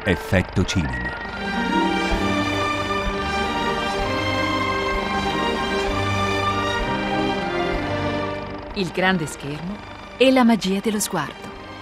Effetto cinema. Il grande schermo e la magia dello sguardo.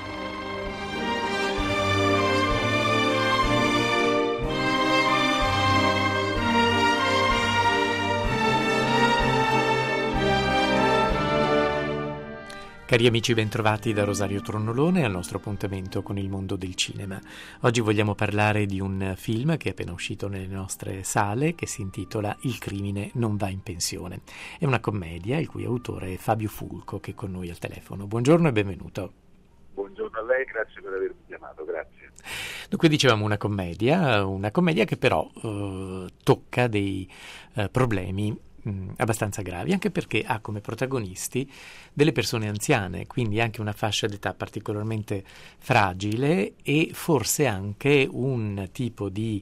Cari amici, bentrovati da Rosario Tronnolone al nostro appuntamento con il mondo del cinema. Oggi vogliamo parlare di un film che è appena uscito nelle nostre sale, che si intitola Il crimine non va in pensione. È una commedia il cui autore è Fabio Fulco, che è con noi al telefono. Buongiorno e benvenuto. Buongiorno a lei, grazie per avermi chiamato, grazie. Dunque dicevamo una commedia che però tocca dei problemi abbastanza gravi, anche perché ha come protagonisti delle persone anziane, quindi anche una fascia d'età particolarmente fragile e forse anche un tipo di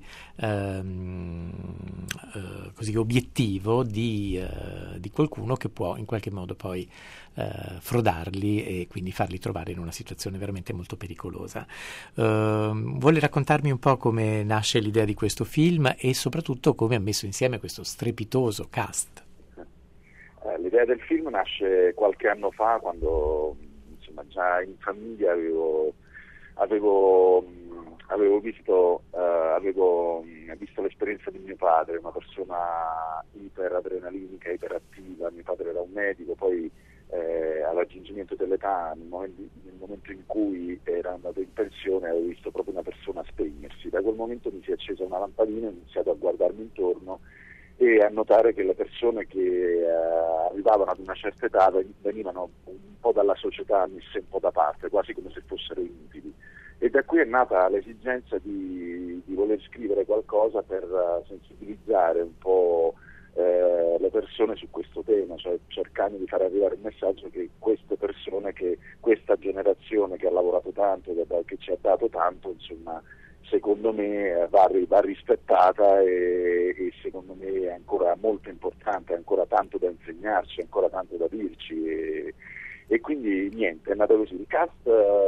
così obiettivo di qualcuno che può in qualche modo poi frodarli e quindi farli trovare in una situazione veramente molto pericolosa. Vuole raccontarmi un po' come nasce l'idea di questo film e soprattutto come ha messo insieme questo strepitoso cast? L'idea del film nasce qualche anno fa, quando insomma già in famiglia avevo visto l'esperienza di mio padre, una persona iperadrenalinica, iperattiva. Mio padre era un medico, poi al raggiungimento dell'età, nel momento in cui era andato in pensione, avevo visto proprio una persona spegnersi. Da quel momento mi si è accesa una lampadina, ho iniziato a guardarmi intorno e a notare che le persone che arrivavano ad una certa età venivano un po' dalla società messe un po' da parte, quasi come se fossero inutili. E da qui è nata l'esigenza di voler scrivere qualcosa per sensibilizzare un po' le persone su questo tema, cioè cercando di far arrivare il messaggio che queste persone, che questa generazione che ha lavorato tanto, che ci ha dato tanto, insomma, secondo me va rispettata e secondo me è ancora molto importante, ancora tanto da insegnarci, ancora tanto da dirci e quindi niente, è nato così. Il cast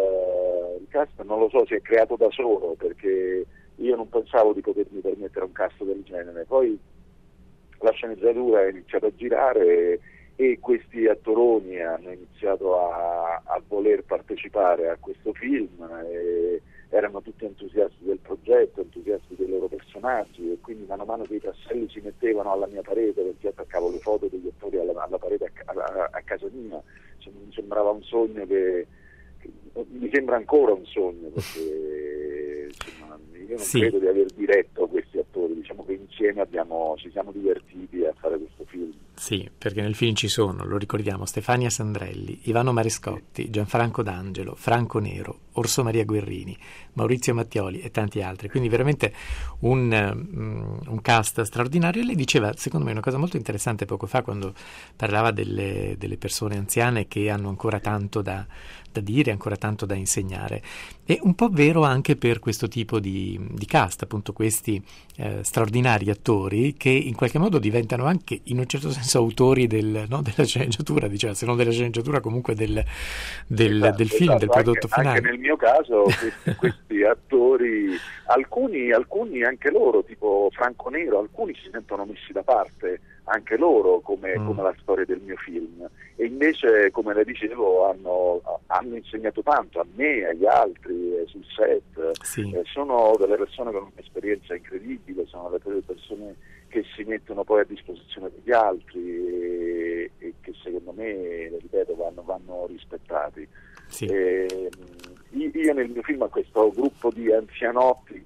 non lo so, si è creato da solo, perché io non pensavo di potermi permettere un cast del genere. Poi la sceneggiatura è iniziata a girare e questi attoroni hanno iniziato a voler partecipare a questo film e erano tutti entusiasti del progetto, entusiasti dei loro personaggi, e quindi mano a mano che i tasselli si mettevano alla mia parete, perché attaccavo le foto degli attori alla parete a casa mia, mi sembrava un sogno che mi sembra ancora un sogno, perché insomma, io non credo di aver diretto questi attori, diciamo che insieme ci siamo divertiti a fare questo film. Sì, perché nel film ci sono, lo ricordiamo, Stefania Sandrelli, Ivano Marescotti, Gianfranco D'Angelo, Franco Nero, Orso Maria Guerrini, Maurizio Mattioli e tanti altri, quindi veramente un cast straordinario. E lei diceva, secondo me, una cosa molto interessante poco fa, quando parlava delle persone anziane che hanno ancora tanto da dire, ancora tanto da insegnare. È un po' vero anche per questo tipo di cast, appunto questi straordinari attori che in qualche modo diventano anche in un certo senso autori della sceneggiatura, diceva, se non della sceneggiatura comunque del film, del prodotto finale. Anche nel mio caso questi attori, alcuni anche loro, tipo Franco Nero, alcuni si sentono messi da parte anche loro come la storia del mio film, e invece, come le dicevo, hanno insegnato tanto a me, agli altri sul set. Sì. Sono delle persone con un'esperienza incredibile, sono delle persone che si mettono poi a disposizione degli altri e che secondo me, ripeto, vanno rispettati. Sì. Io nel mio film ho questo gruppo di anzianotti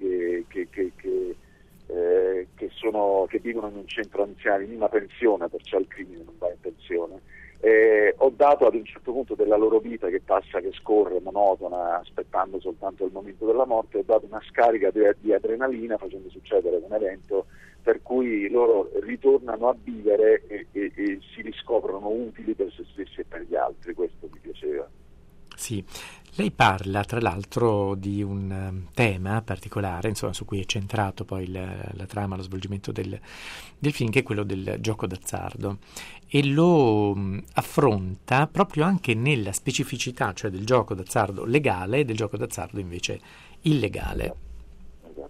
che vivono in un centro anziani, in una pensione, perciò il crimine non va in pensione. Ho dato ad un certo punto della loro vita, che passa, che scorre monotona, aspettando soltanto il momento della morte, ho dato una scarica di adrenalina, facendo succedere un evento per cui loro ritornano a vivere e si riscoprono utili per se stessi e per gli altri. Questo mi piaceva. Sì, lei parla tra l'altro di un tema particolare, insomma, su cui è centrato poi la trama, lo svolgimento del film, che è quello del gioco d'azzardo, e lo affronta proprio anche nella specificità, cioè del gioco d'azzardo legale e del gioco d'azzardo invece illegale.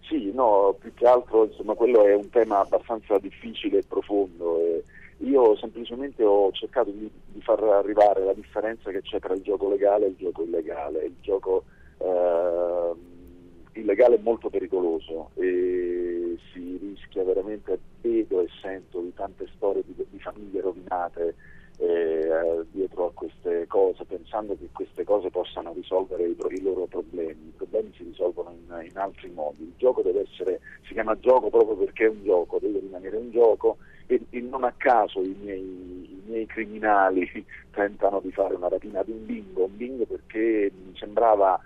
Sì, no, più che altro insomma quello è un tema abbastanza difficile e profondo. E io semplicemente ho cercato di far arrivare la differenza che c'è tra il gioco legale e il gioco illegale. Il gioco illegale è molto pericoloso e si rischia veramente, vedo e sento di tante storie di famiglie rovinate dietro a queste cose, pensando che queste cose possano risolvere i loro problemi. I problemi si risolvono in altri modi. Il gioco si chiama gioco proprio perché è un gioco, deve rimanere un gioco, e non a caso i miei criminali tentano di fare una rapina ad un bingo perché mi sembrava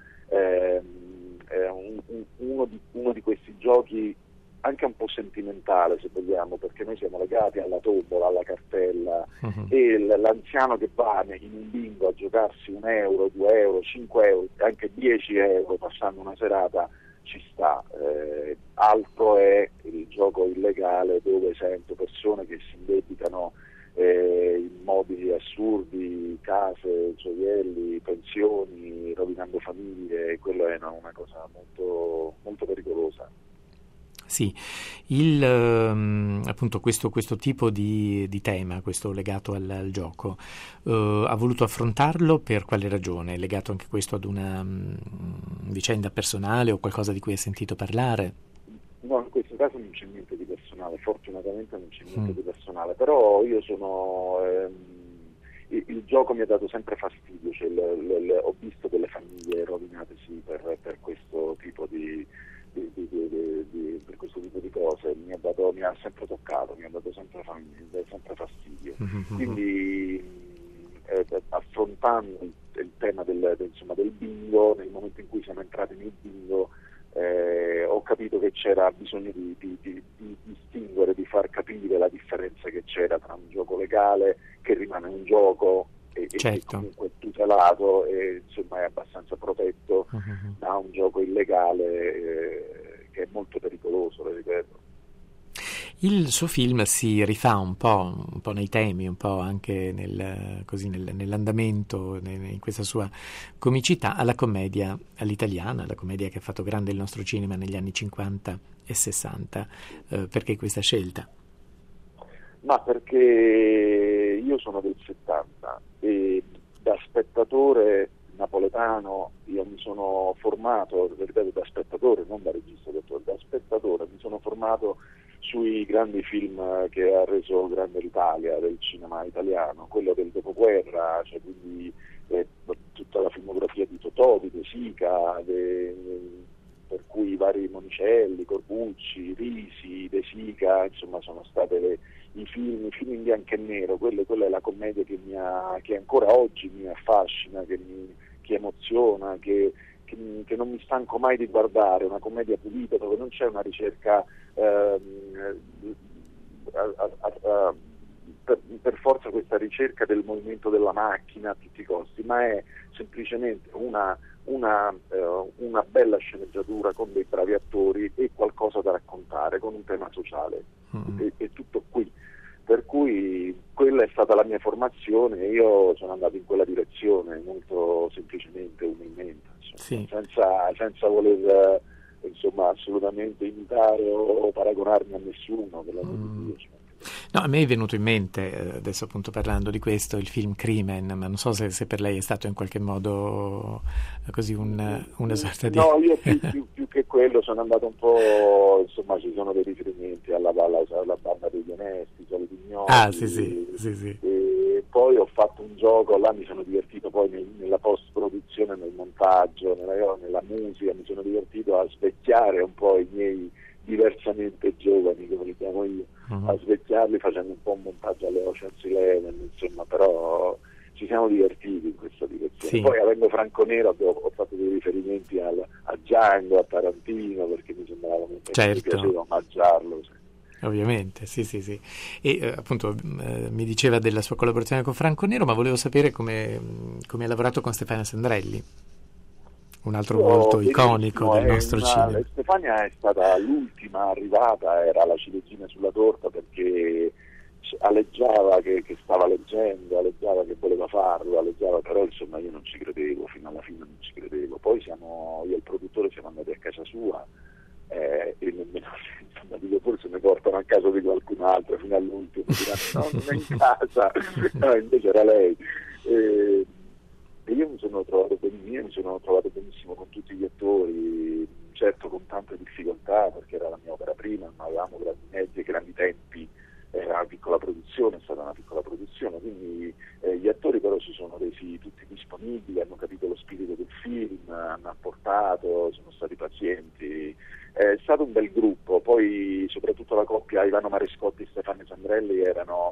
uno di questi giochi anche un po' sentimentale, se vogliamo, perché noi siamo legati alla tombola, alla cartella, e l'anziano che va in un bingo a giocarsi 1 euro, 2 euro, 5 euro, anche 10 euro passando una serata ci sta. Altro è il gioco illegale, dove sento persone che si indebitano in modi assurdi, case, gioielli, pensioni, rovinando famiglie, e quello è una cosa molto, molto pericolosa. Sì, appunto questo tipo di tema, questo legato al gioco, ha voluto affrontarlo per quale ragione? È legato anche questo ad una vicenda personale o qualcosa di cui hai sentito parlare? No, in questo caso non c'è niente di personale, fortunatamente non c'è niente di personale, però io il gioco mi ha dato sempre fastidio, cioè ho visto delle famiglie rovinatesi per questo tipo per questo tipo di cose, mi ha sempre toccato, mi ha dato sempre fastidio. Quindi affrontando il tema del bingo, nel momento in cui siamo entrati nel bingo, ho capito che c'era bisogno di distinguere, di far capire la differenza che c'era tra un gioco legale, che rimane un gioco e comunque è tutelato e insomma è abbastanza protetto, da un gioco illegale che è molto pericoloso, lo ripeto. Il suo film si rifà un po' nei temi, un po' anche nell'andamento, in questa sua comicità, alla commedia all'italiana, la commedia che ha fatto grande il nostro cinema negli anni 50 e 60. Perché questa scelta? Ma perché io sono del 70 e da spettatore napoletano io mi sono formato, ripeto, da spettatore, non da regista, da spettatore mi sono formato sui grandi film che ha reso grande l'Italia, del cinema italiano, quello del dopoguerra, cioè quindi tutta la filmografia di Totò, di De Sica, per cui i vari Monicelli, Corbucci, Risi, De Sica, insomma sono state i film in bianco e nero, quella è la commedia che ancora oggi mi affascina, che emoziona, che non mi stanco mai di guardare, una commedia pulita dove non c'è una ricerca per forza questa ricerca del movimento della macchina a tutti i costi, ma è semplicemente una bella sceneggiatura con dei bravi attori e qualcosa da raccontare, con un tema sociale. È tutto qui. Per cui quella è stata la mia formazione e io sono andato in quella direzione molto semplicemente, umilmente, sì. senza voler assolutamente imitare o paragonarmi a nessuno, per l'amor di Dio. No, a me è venuto in mente, adesso appunto parlando di questo, il film Crimen, ma non so se per lei è stato in qualche modo così una sorta di... No, io più che quello sono andato un po', ci sono dei riferimenti alla banda degli onesti, soliti ignoti. Ah, sì. E poi ho fatto un gioco, là mi sono divertito poi nella post-produzione, nel montaggio, nella musica, mi sono divertito a svecchiare un po' i miei diversamente giovani, come li chiamo io, a svecchiarli facendo un po' un montaggio alle Ocean's Eleven, insomma, però ci siamo divertiti in questa direzione. Sì. Poi avendo Franco Nero ho fatto dei riferimenti a Django, a Tarantino, perché mi sembrava molto mi piaceva omaggiarlo. Sì. Ovviamente, sì. E appunto mi diceva della sua collaborazione con Franco Nero, ma volevo sapere come ha lavorato con Stefania Sandrelli, un altro volto iconico del nostro cinema. Stefania è stata l'ultima arrivata, era la ciliegina sulla torta, perché aleggiava che stava leggendo, aleggiava che voleva farlo, però insomma io non ci credevo, fino alla fine non ci credevo. Poi io e il produttore siamo andati a casa sua, e nemmeno insomma, dico, forse mi portano a casa di qualcun altro fino all'ultimo, diranno, no, non è in casa, no, invece era lei. E io mi sono trovato benissimo con tutti gli attori, certo con tante difficoltà perché era la mia opera prima, non avevamo grandi mezzi e grandi tempi, era una piccola produzione, è stata una piccola produzione, quindi gli attori però si sono resi tutti disponibili, hanno capito lo spirito del film, hanno apportato, sono stati pazienti, è stato un bel gruppo. Poi soprattutto la coppia Ivano Marescotti e Stefania Sandrelli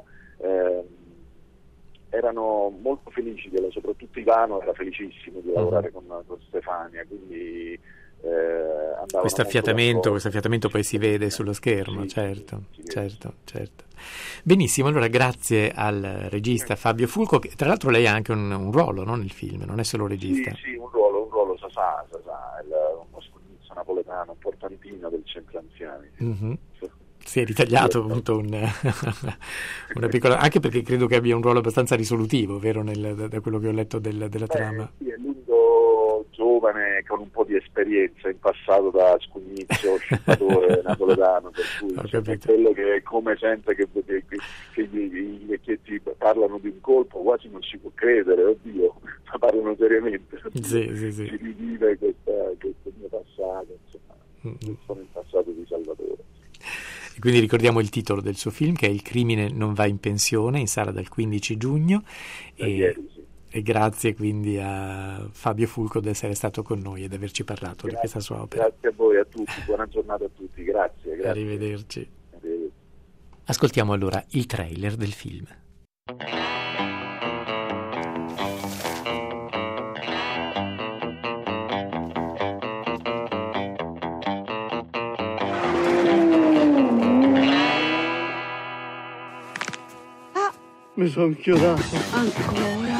erano molto felici, soprattutto Ivano era felicissimo di lavorare con Stefania, quindi questo affiatamento poi si vede sullo schermo, sì, certo. Benissimo, allora grazie al regista Fabio Fulco, che tra l'altro lei ha anche un ruolo, no, nel film, non è solo regista. Sì, un ruolo Sasà, uno scugnizzo napoletano portantino del centro anziani. Mm-hmm. Si è ritagliato appunto una piccola, anche perché credo che abbia un ruolo abbastanza risolutivo, vero, da quello che ho letto della trama. Sì, è l'unico giovane con un po' di esperienza in passato da scugnizzo, scippatore napoletano, per cui è quello che come sempre che i vecchietti parlano di un colpo quasi non si può credere, oddio, ma parlano seriamente. Sì. Si rivive questo mio passato, insomma, sono il passato di Salvatore. E quindi ricordiamo il titolo del suo film, che è Il crimine non va in pensione, in sala dal 15 giugno. E grazie quindi a Fabio Fulco di essere stato con noi ed averci parlato di questa sua opera. Grazie a voi, a tutti, buona giornata a tutti, grazie. Arrivederci. Ascoltiamo allora il trailer del film. Mi sono chiodato. Ancora?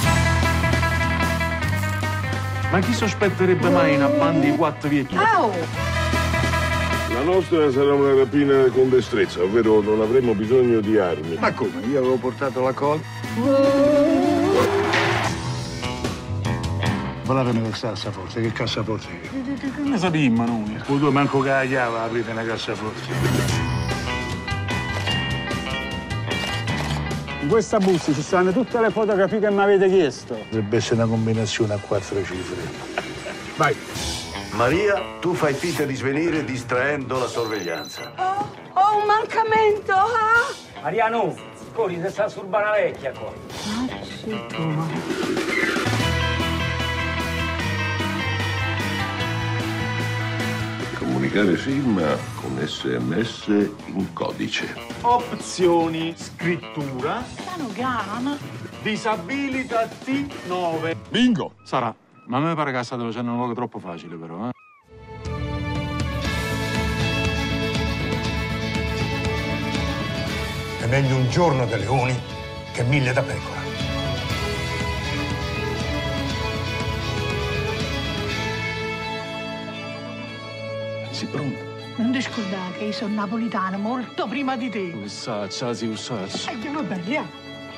Ma chi sospetterebbe mai una banda di 4 vecchi? Au! La nostra sarà una rapina con destrezza, ovvero non avremo bisogno di armi. Ma come? Io avevo portato la colla. Parlatemi del cassaforte, che cassaforte è? Che ne sappiamo noi? O tu manco che la chiave aprite una cassaforte. In questa busta ci stanno tutte le fotografie che mi avete chiesto. Dovrebbe essere una combinazione a 4 cifre. Vai. Maria, tu fai finta di svenire distraendo la sorveglianza. Ho un mancamento, Mariano, corri, se sta sul Banavecchia qua. Comunicare film con SMS in codice. Opzioni, scrittura. Disabilità T9. Bingo! Sarà. Ma a me pare che state facendo un luogo troppo facile, però, È meglio un giorno da leoni che 1000 da pecora. Sei pronto? Non ti scordare che io sono napolitano molto prima di te. Ussaccia. Vabbè, via.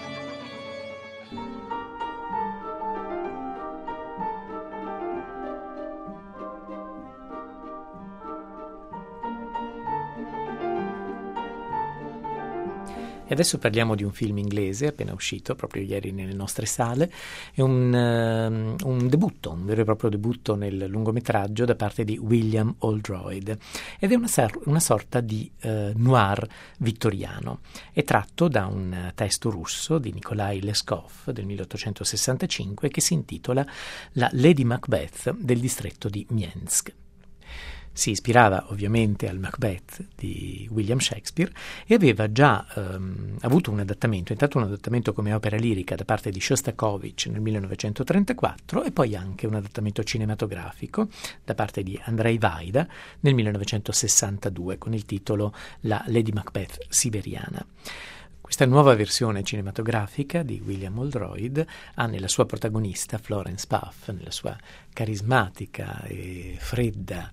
E adesso parliamo di un film inglese appena uscito proprio ieri nelle nostre sale. È un debutto, un vero e proprio debutto nel lungometraggio da parte di William Oldroyd, ed è una sorta di noir vittoriano. È tratto da un testo russo di Nikolai Leskov del 1865 che si intitola La Lady Macbeth del distretto di Minsk. Si ispirava ovviamente al Macbeth di William Shakespeare e aveva già avuto un adattamento, intanto un adattamento come opera lirica da parte di Shostakovich nel 1934 e poi anche un adattamento cinematografico da parte di Andrei Vaida nel 1962 con il titolo La Lady Macbeth siberiana. Questa nuova versione cinematografica di William Oldroyd ha nella sua protagonista Florence Pugh, nella sua carismatica e fredda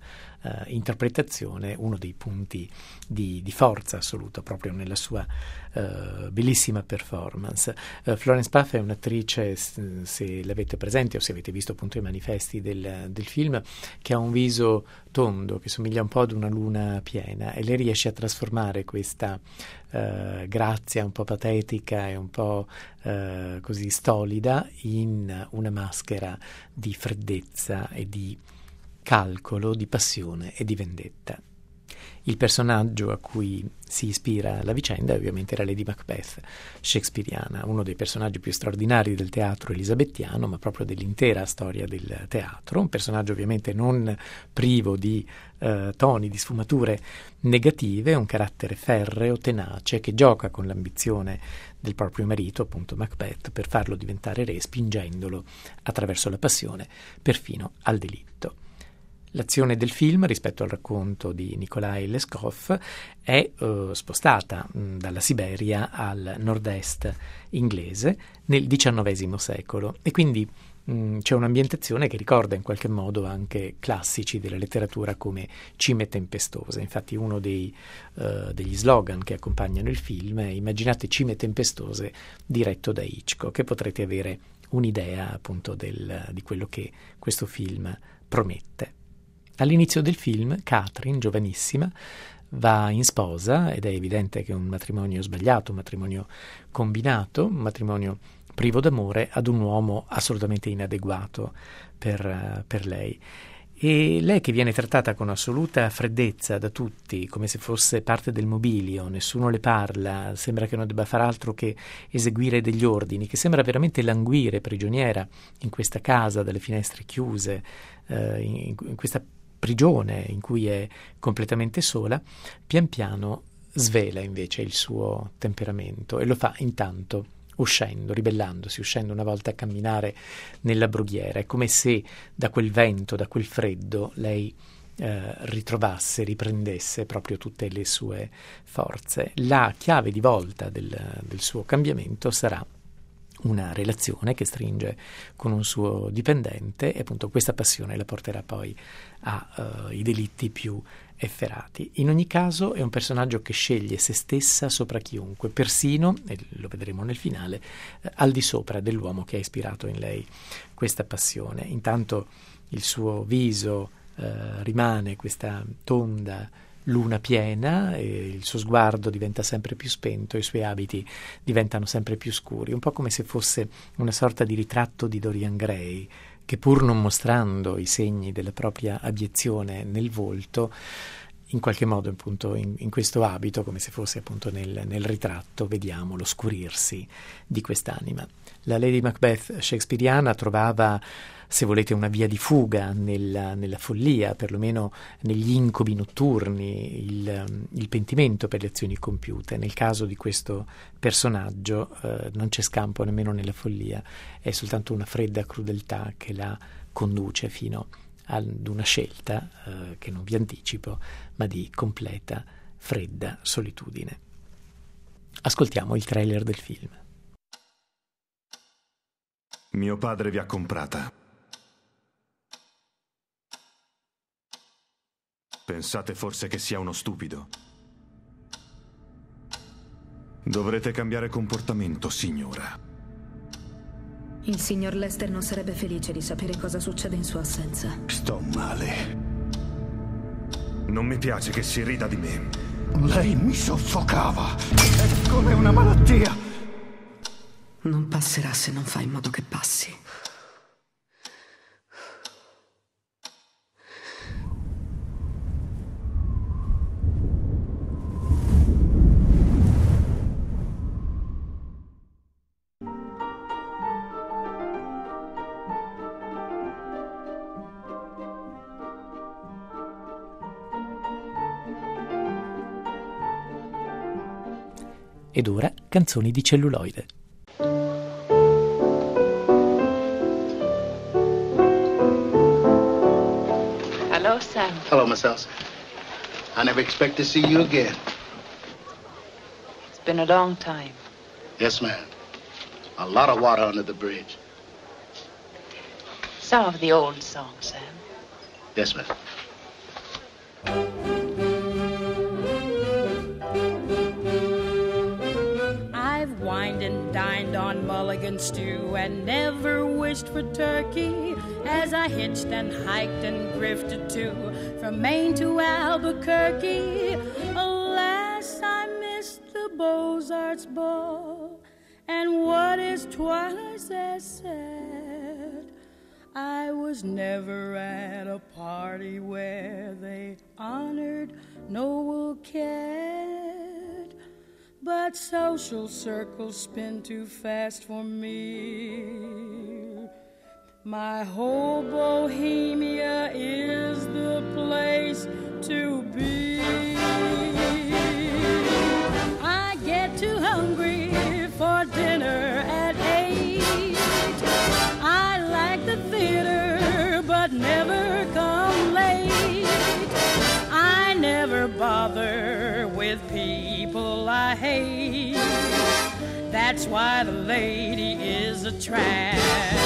interpretazione uno dei punti di forza assoluto proprio nella sua bellissima performance. Florence Pugh è un'attrice, se l'avete presente o se avete visto appunto i manifesti del film, che ha un viso tondo che somiglia un po' ad una luna piena, e lei riesce a trasformare questa grazia un po' patetica e un po' così stolida in una maschera di freddezza e di calcolo, di passione e di vendetta. Il personaggio a cui si ispira la vicenda ovviamente era Lady Macbeth shakespeariana, uno dei personaggi più straordinari del teatro elisabettiano, ma proprio dell'intera storia del teatro, un personaggio ovviamente non privo di toni, di sfumature negative, un carattere ferreo, tenace, che gioca con l'ambizione del proprio marito, appunto Macbeth, per farlo diventare re, spingendolo attraverso la passione perfino al delitto. L'azione del film, rispetto al racconto di Nikolai Leskov, è spostata dalla Siberia al nord-est inglese nel XIX secolo, e quindi c'è un'ambientazione che ricorda in qualche modo anche classici della letteratura come Cime tempestose. Infatti uno degli slogan che accompagnano il film è: immaginate cime tempestose, diretto da Hitchcock, che potrete avere un'idea appunto di quello che questo film promette. All'inizio del film Catherine, giovanissima, va in sposa, ed è evidente che è un matrimonio sbagliato, un matrimonio combinato, un matrimonio privo d'amore, ad un uomo assolutamente inadeguato per lei. E lei, che viene trattata con assoluta freddezza da tutti, come se fosse parte del mobilio, nessuno le parla, sembra che non debba far altro che eseguire degli ordini, che sembra veramente languire prigioniera in questa casa dalle finestre chiuse, in questa prigione in cui è completamente sola, pian piano svela invece il suo temperamento, e lo fa intanto uscendo, ribellandosi, uscendo una volta a camminare nella brughiera. È come se da quel vento, da quel freddo, lei ritrovasse, riprendesse proprio tutte le sue forze. La chiave di volta del suo cambiamento sarà una relazione che stringe con un suo dipendente, e appunto questa passione la porterà poi ai delitti più efferati. In ogni caso è un personaggio che sceglie se stessa sopra chiunque, persino, e lo vedremo nel finale, al di sopra dell'uomo che ha ispirato in lei questa passione. Intanto il suo viso rimane questa tonda luna piena, e il suo sguardo diventa sempre più spento, i suoi abiti diventano sempre più scuri, un po' come se fosse una sorta di ritratto di Dorian Gray, che pur non mostrando i segni della propria abiezione nel volto, in qualche modo appunto in questo abito, come se fosse appunto nel ritratto, vediamo l'oscurirsi di quest'anima. La Lady Macbeth shakespeariana trovava, se volete, una via di fuga nella follia, perlomeno negli incubi notturni, il pentimento per le azioni compiute. Nel caso di questo personaggio non c'è scampo nemmeno nella follia, è soltanto una fredda crudeltà che la conduce fino ad una scelta che non vi anticipo, ma di completa, fredda solitudine. Ascoltiamo il trailer del film. Mio padre vi ha comprata. Pensate forse che sia uno stupido? Dovrete cambiare comportamento, signora. Il signor Lester non sarebbe felice di sapere cosa succede in sua assenza. Sto male. Non mi piace che si rida di me. Lei mi soffocava. È come una malattia. Non passerà se non fa in modo che passi. Ed ora canzoni di celluloide. Hello, Sam. Hello, Miss Elsa. I never expect to see you again. It's been a long time. Yes, ma'am. A lot of water under the bridge. Some of the old songs, Sam. Yes, ma'am. dined on mulligan stew and never wished for turkey, as I hitched and hiked and grifted too, from Maine to Albuquerque. Alas, I missed the Beaux-Arts ball, and what is twice as sad, I was never at a party where they honored Noel Cad. But social circles spin too fast for me. My whole Bohemia is the place to be. I get too hungry for dinner at 8. I like the theater but never come late. I never bother with people I hate. That's why the lady is a trap.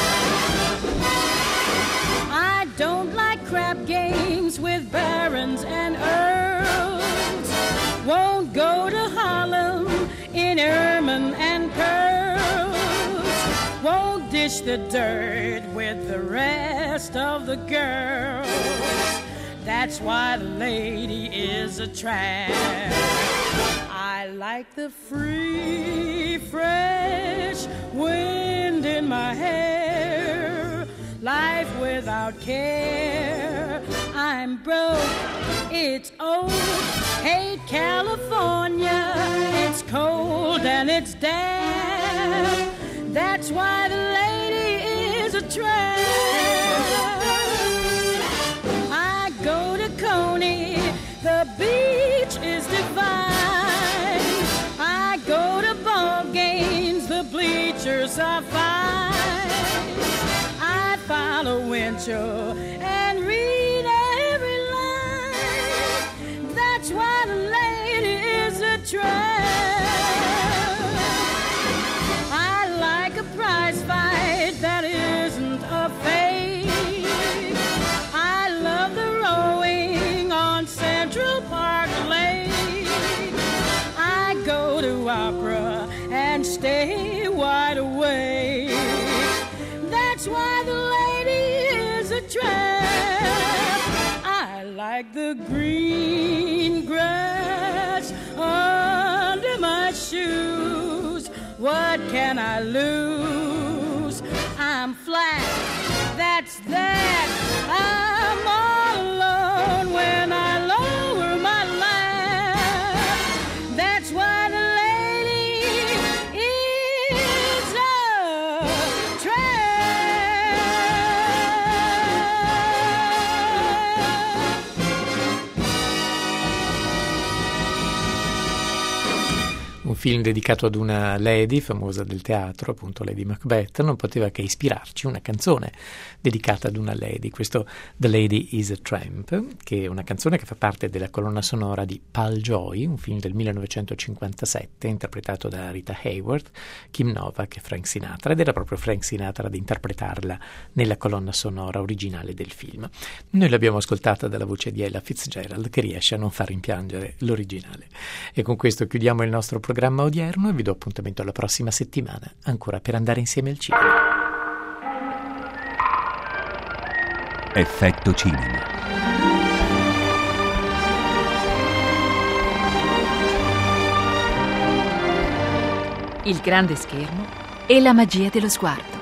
I don't like crap games with barons and earls. Won't go to Harlem in ermine and pearls. Won't dish the dirt with the rest of the girls. That's why the lady is a trap. I like the free, fresh wind in my hair. Life without care. I'm broke, it's old. Hate California, it's cold and it's damp. That's why the lady is a tramp. I go to Coney, the beach is divine. I go to ball games, the bleachers are fine. I follow Winchell and read every line. That's why the lady is a tramp. I like a prize fight that isn't a fake. I love the rowing on Central Park Lake. I go to opera and stay wide awake. That's why the lady is a tramp. I like the green grass under my shoes. What can I lose? I'm flat, that's that. I'm all alone when I lower my laugh. That's why the lady is a Un film dedicato ad una lady famosa del teatro, appunto Lady Macbeth, non poteva che ispirarci una canzone dedicata ad una lady, questo The Lady is a Tramp, che è una canzone che fa parte della colonna sonora di Pal Joy, un film del 1957 interpretato da Rita Hayworth, Kim Novak e Frank Sinatra, ed era proprio Frank Sinatra ad interpretarla nella colonna sonora originale del film. Noi l'abbiamo ascoltata dalla voce di Ella Fitzgerald, che riesce a non far rimpiangere l'originale. E con questo chiudiamo il nostro programma odierno e vi do appuntamento alla prossima settimana, ancora per andare insieme al cinema. Effetto cinema. Il grande schermo e la magia dello sguardo.